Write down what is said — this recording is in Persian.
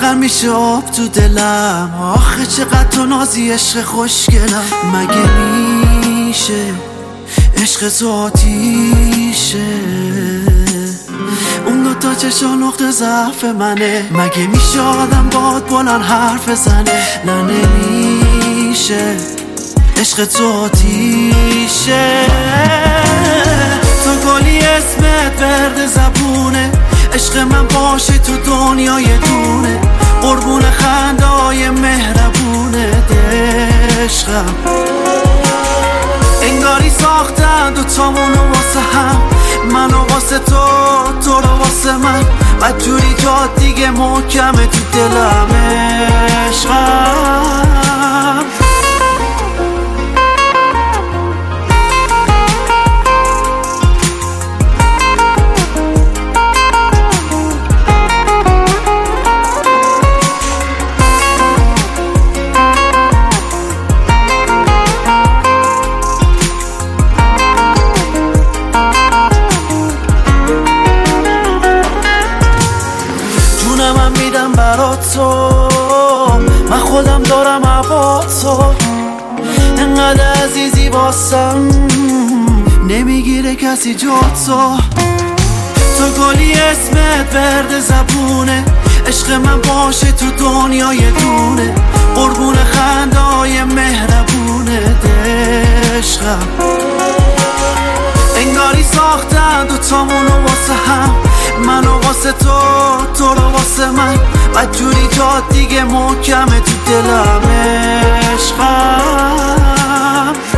لاغر میشه آب تو دلم. آخه چقدر تو نازی عشق خوشگلم. مگه میشه عشق ذاتیشه؟ اون دوتا چشا نقطه ضعف منه. مگه میشه آدم باد بلند حرف زنه؟ نه نمیشه عشق ذاتیشه. تو گلی اسمت ورد زبونه، عشق من باشی تو دنیای دونه. قربون خندای مهربونه عشقم. انگاری ساختن دوتامونو واسه هم، منو واسه تو، تو رو واسه من. بدجوری جاد دیگه محکمه تو دلم عشقم. من میدم برات تو، من خودم دارم عبات تو. انقدر عزیزی واسم نمیگیره کسی جات تو. تو گلی اسمت ورد زبونه، عشق من باشه تو دنیای دونه. قربون خندای مهربونه عشقم. انگاری ساختن دوتامونو واسه هم، منو واسه تو، تو رو واسه من. بدجوری جاد دیگه محکمه تو دلم عشقم.